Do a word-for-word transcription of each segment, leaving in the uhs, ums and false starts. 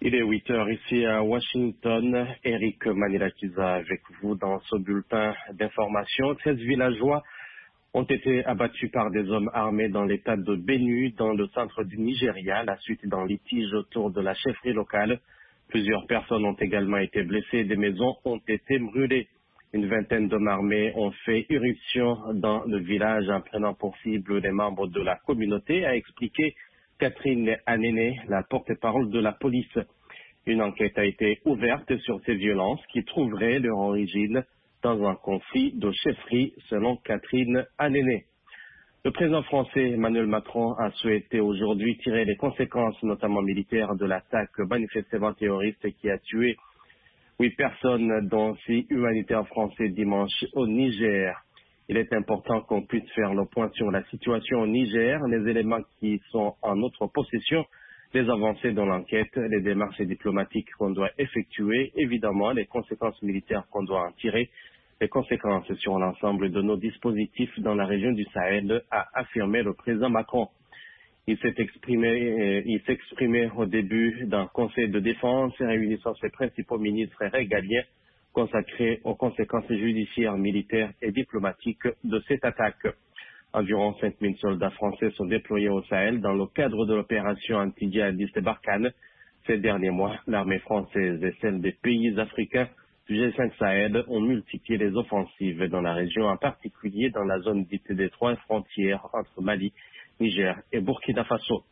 Il est huit heures ici à Washington. Eric Manilakiza avec vous dans ce bulletin d'information. treize villageois ont été abattus par des hommes armés dans l'état de Benue, dans le centre du Nigeria, la suite d'un litige autour de la chefferie locale. Plusieurs personnes ont également été blessées, des maisons ont été brûlées. Une vingtaine d'hommes armés ont fait irruption dans le village en prenant pour cible les membres de la communauté, a expliqué Catherine Anene, la porte-parole de la police. Une enquête a été ouverte sur ces violences qui trouveraient leur origine dans un conflit de chefferie, selon Catherine Anene. Le président français Emmanuel Macron a souhaité aujourd'hui tirer les conséquences, notamment militaires, de l'attaque manifestement terroriste qui a tué huit personnes, dont six humanitaires français dimanche au Niger. Il est important qu'on puisse faire le point sur la situation au Niger, les éléments qui sont en notre possession, les avancées dans l'enquête, les démarches diplomatiques qu'on doit effectuer, évidemment les conséquences militaires qu'on doit en tirer, les conséquences sur l'ensemble de nos dispositifs dans la région du Sahel, a affirmé le président Macron. Il s'est exprimé, il s'exprimait au début d'un conseil de défense réunissant ses principaux ministres régaliens consacrés aux conséquences judiciaires, militaires et diplomatiques de cette attaque. Environ cinq mille soldats français sont déployés au Sahel dans le cadre de l'opération anti-djihadiste Barkhane. Ces derniers mois, l'armée française et celle des pays africains du G cinq Sahel ont multiplié les offensives dans la région, en particulier dans la zone dite des trois frontières entre Mali, Niger et Burkina Faso.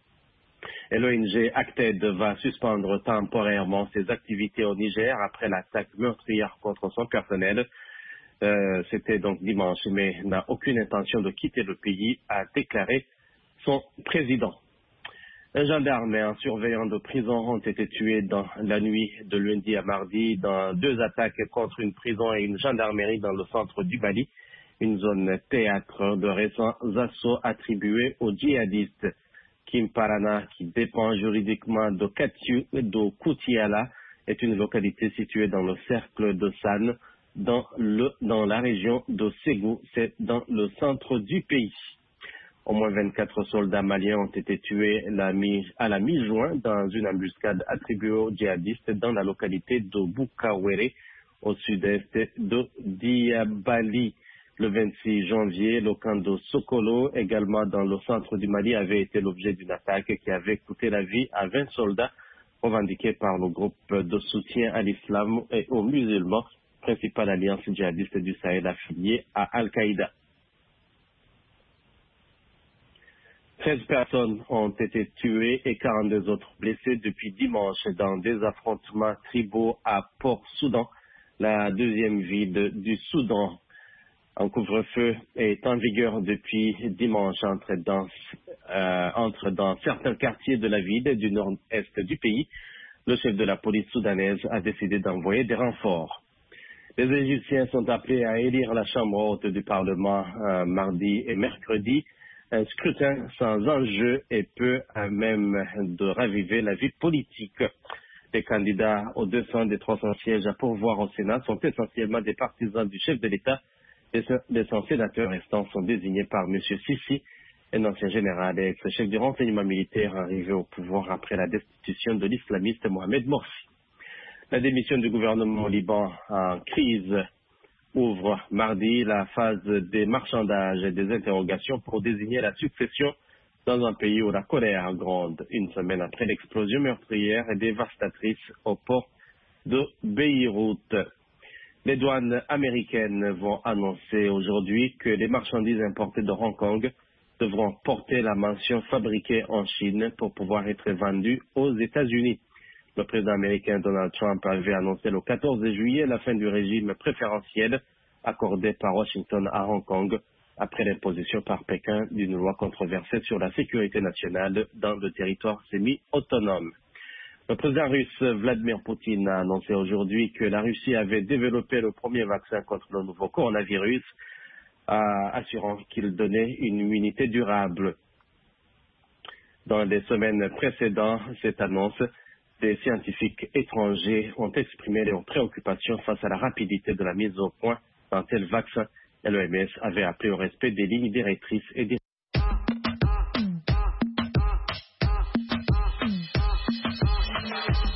Et l'O N G Acted va suspendre temporairement ses activités au Niger après l'attaque meurtrière contre son personnel. Euh, C'était donc dimanche, mais n'a aucune intention de quitter le pays, a déclaré son président. Un gendarme et un surveillant de prison ont été tués dans la nuit de lundi à mardi dans deux attaques contre une prison et une gendarmerie dans le centre du Mali, une zone théâtre de récents assauts attribués aux djihadistes. Kimparana, qui dépend juridiquement de, Katiu, de Koutiala, est une localité située dans le cercle de San, dans, le, dans la région de Ségou, c'est dans le centre du pays. Au moins vingt-quatre soldats maliens ont été tués la mi, à la mi-juin dans une embuscade attribuée aux djihadistes dans la localité de Boukawere, au sud-est de Diabali. Le vingt-six janvier, le camp de Sokolo, également dans le centre du Mali, avait été l'objet d'une attaque qui avait coûté la vie à vingt soldats revendiqués par le groupe de soutien à l'islam et aux musulmans, principale alliance djihadiste du Sahel affiliée à Al-Qaïda. treize personnes ont été tuées et quarante-deux autres blessées depuis dimanche dans des affrontements tribaux à Port-Soudan, la deuxième ville du Soudan. Un couvre-feu est en vigueur depuis dimanche entre dans, euh, entre dans certains quartiers de la ville du nord-est du pays. Le chef de la police soudanaise a décidé d'envoyer des renforts. Les Égyptiens sont appelés à élire la Chambre haute du Parlement euh, mardi et mercredi. Un scrutin sans enjeu et peu à même de raviver la vie politique. Les candidats aux deux cents des trois cents sièges à pourvoir au Sénat sont essentiellement des partisans du chef de l'État. Les cent sénateurs restants sont désignés par M. Sisi, un ancien général et ex-chef du renseignement militaire arrivé au pouvoir après la destitution de l'islamiste Mohamed Morsi. La démission du gouvernement au Liban en crise ouvre mardi la phase des marchandages et des interrogations pour désigner la succession dans un pays où la colère gronde, une semaine après l'explosion meurtrière et dévastatrice au port de Beyrouth. Les douanes américaines vont annoncer aujourd'hui que les marchandises importées de Hong Kong devront porter la mention fabriquée en Chine pour pouvoir être vendues aux États-Unis. Le président américain Donald Trump avait annoncé le quatorze juillet la fin du régime préférentiel accordé par Washington à Hong Kong après l'imposition par Pékin d'une loi controversée sur la sécurité nationale dans le territoire semi-autonome. Le président russe Vladimir Poutine a annoncé aujourd'hui que la Russie avait développé le premier vaccin contre le nouveau coronavirus, assurant qu'il donnait une immunité durable. Dans les semaines précédentes cette annonce, des scientifiques étrangers ont exprimé leurs préoccupations face à la rapidité de la mise au point d'un tel vaccin. L'O M S avait appelé au respect des lignes directrices et des We'll be right back.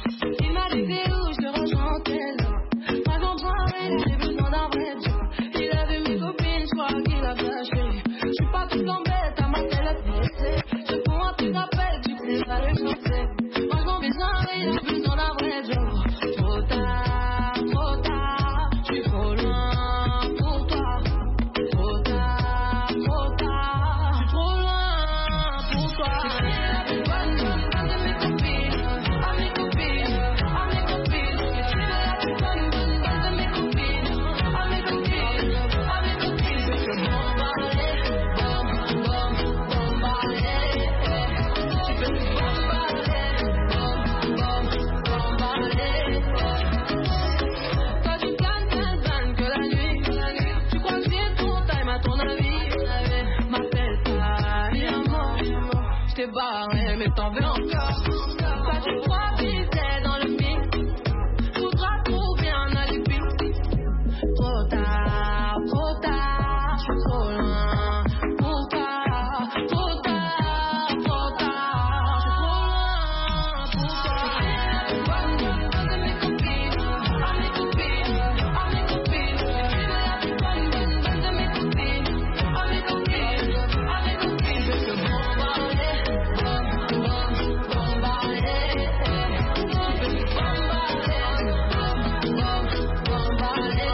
t'es barré, mais t'en veux encore. Ça tu crois viser dans le mix. Faudra trouver un alibi. Trop tard, trop tard, je suis trop loin. Pour toi, trop tard, trop tard, je suis trop loin. Pour toi, bonne de mes copines, à mes copines, à mes copines. Tu veux la plus bonne, bonne, bonne de mes copines, à mes copines, à mes copines. Je veux te bombarder, bomb, bomb, bombarder. Je veux te bombarder, bomb, bomb, bombarder.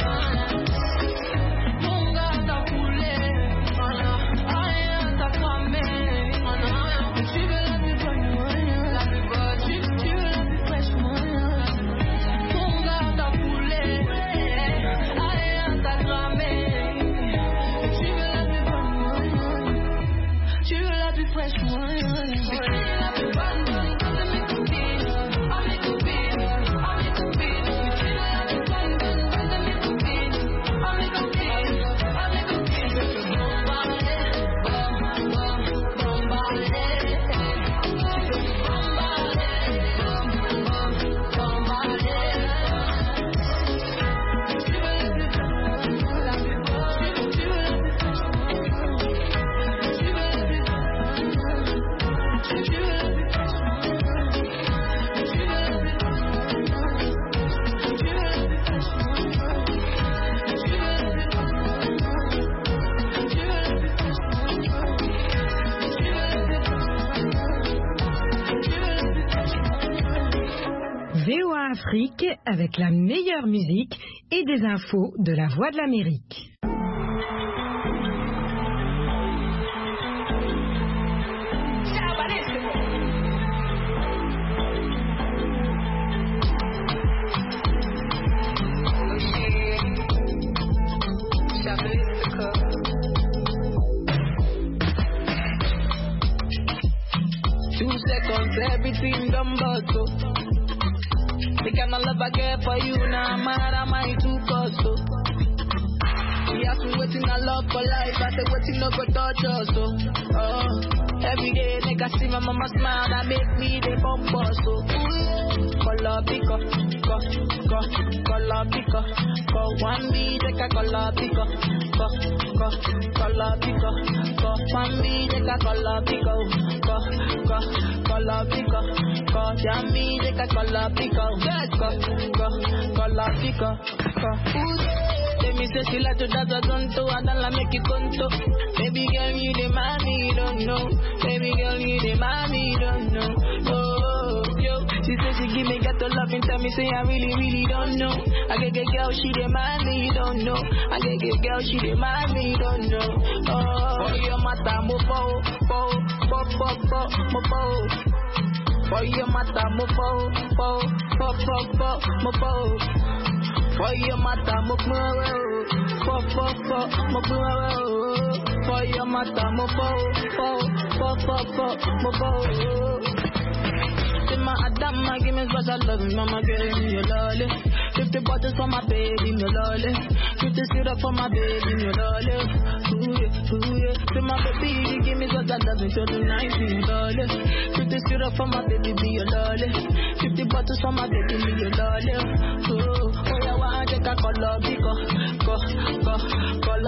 Mon gars t'a coulé, rien t'a cramé. Tu veux la plus bonne, la plus bonne. Tu veux, tu veux la plus fraîche, mon gars t'a coulé, rien t'a cramé. Tu veux la plus bonne, tu veux la plus fraîche, la plus bonne, bonne, bonne de mes copines, à mes copines, à mes copines. Tu veux la plus bonne, bonne, bonne de mes copines, à mes copines, à mes copines. Je veux te bombarder, bomb, bomb, bombarder. Je veux te bombarder, bomb, bomb, bombarder. Tu veux la plus bonne, la plus bonne. Tu veux la plus fraîche, tu veux la plus bonne. Tu veux la plus fraîche, tu veux la plus bonne. Tu veux la plus V O A Afrique avec la meilleure musique et des infos de la Voix de l'Amérique. Two seconds, everything done but so. The kind of love I get for you now, mad am I too cost so. We have to waiting a lot for life, I say waiting no go touch us so. Oh, every day nigga see my mama smile, that make me the bump us so. Color pico, go, go, color pico, go one B, take a color pico, go, go, color pico, go one B, take a color pico, go, go, color pico, go jammy, take a color pico, go, go, color pico, go. Let me say she like to dance a tonto, I don't like make it conto. Baby girl, you the mommy, you don't know. Baby girl, you the mommy, you don't know. Oh, yo, she said she give me gato love and tell me say I really, really don't know. I get get girl, she the mommy, you don't know. I get get girl, she the mommy, you don't know. Oh, for your mata mo po, po, po, po, po, mo po. For your mata mo po, po, po, po, po, mo po. For your mata mo po, po, po, po, mo po. For your mata mo po, po, po, po, po, mo po. My Adama, give me special love, mama, give me your lolly. Fifty bottles for my baby, your lolly. Fifty syrup for my baby, your lolly. Ooh yeah, ooh yeah. To my baby, give me special love until the night, your lolly. Fifty syrup for my baby, be your lolly. Fifty bottles for my baby, be your lolly. Ooh, oh yeah, one take a color, go, go, go, color.